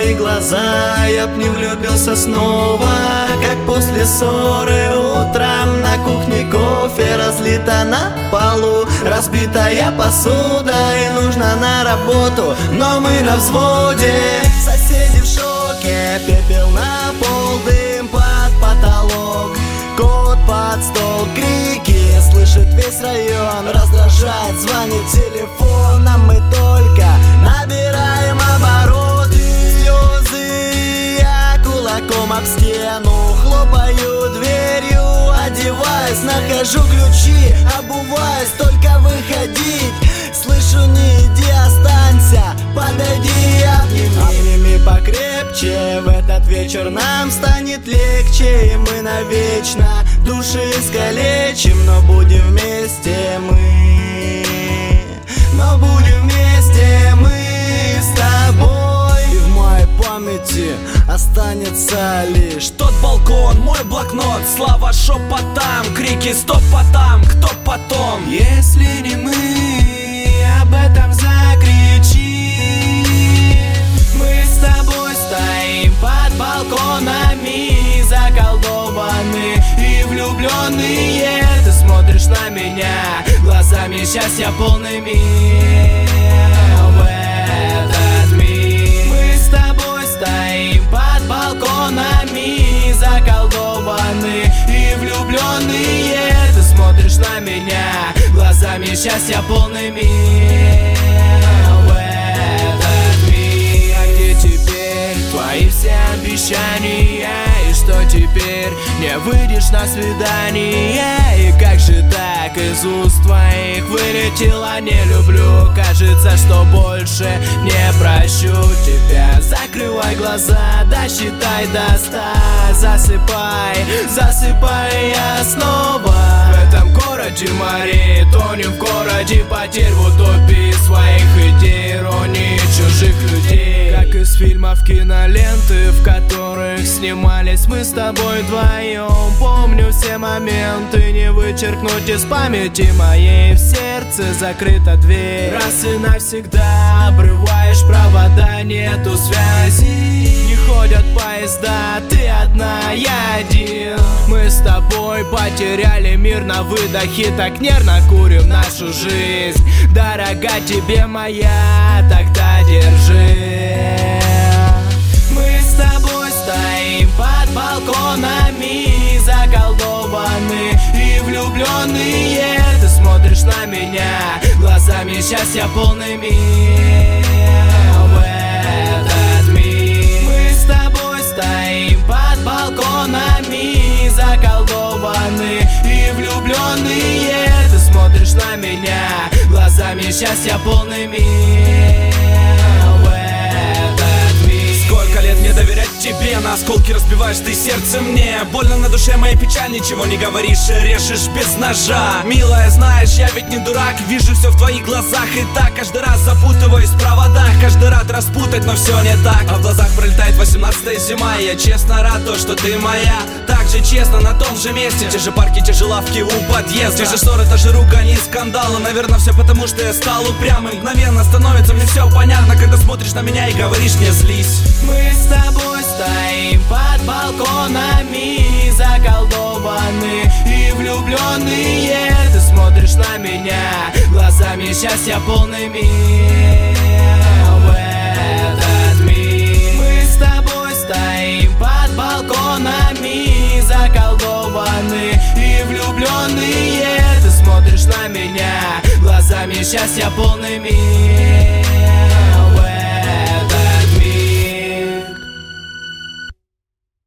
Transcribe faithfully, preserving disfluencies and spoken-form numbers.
твои глаза, я б не влюбился снова, как после ссоры утром на кухне кофе разлито на полу, разбитая посуда и нужно на работу, но мы на взводе. Соседи в шоке, пепел на пол, дым под потолок, кот под стол, крики слышит весь район. Раздражает, звонит телефон, а мы только набираем обороты. Слезы, я кулаком об стену хлопаю дверью, одеваюсь, нахожу ключи, обуваюсь, только выходить. Слышу, не иди, останься, подойди, обними, обними покрепче. В этот вечер нам станет легче, и мы навечно души искалечим, но будем вместе мы, но будем вместе мы с тобой. И в моей памяти останется лишь тот балкон, мой блокнот, слова шепотом, крики стоп, потом, кто потом. Если не мы, об этом закричим. Мы с тобой стоим под балконами, заколдованы и влюбленные. Ты смотришь на меня глазами счастья полными в этот миг. Мы с тобой стоим под балконами, заколдованы и влюбленные. Ты смотришь на меня глазами счастья полными в этот миг. А где теперь твои все обещания? И что теперь не выйдешь на свидание? И как же так из уст твоих вылетело не люблю? Кажется, что больше не прощу тебя. Закрывай глаза, досчитай до ста. Засыпай, засыпай я снова. В этом городе морей, тонем в городе потерь, в утопии своих идей, иронии чужих людей. Как из фильмов киноленты, в которых снимались мы с тобой вдвоем. Помню все моменты, не вычеркнуть из памяти моей. В сердце закрыта дверь, раз и навсегда обрываешь провода, нету связи. Не ходят поезда, ты одна, я один. Мы с тобой потеряли мир на выдохе, так нервно курим нашу жизнь. Дорога тебе моя, тогда держи. Мы с тобой стоим под балконами, заколдованы и влюбленные. Ты смотришь на меня глазами счастья полными в этот миг. Мы с тобой стоим под балконами, заколдованы и влюбленные. Ты смотришь на меня глазами счастья полными в этот миг. Сколько лет мне доверять тебе, на осколки разбиваешь ты сердце мне. Больно на душе моя печаль, ничего не говоришь, режешь без ножа. Милая, знаешь, я ведь не дурак, вижу все в твоих глазах. И так каждый раз запутываюсь в проводах, каждый рад распутать, но все не так. А в глазах пролетает восемнадцатая зима, и я честно рад то, что ты моя. Так же честно на том же месте, те же парки, те же лавки у подъезда, те же ссоры, та же ругань и скандалы. Наверное, все потому, что я стал упрямым. Мгновенно становится мне все понятно, когда смотришь на меня и говоришь не злись. Мы с тобой стоим под балконами, заколдованы и влюбленные. Ты смотришь на меня глазами счастья полными в этот миг. Мы с тобой стоим под балконами, заколдованы и влюбленные. Ты смотришь на меня глазами счастья полными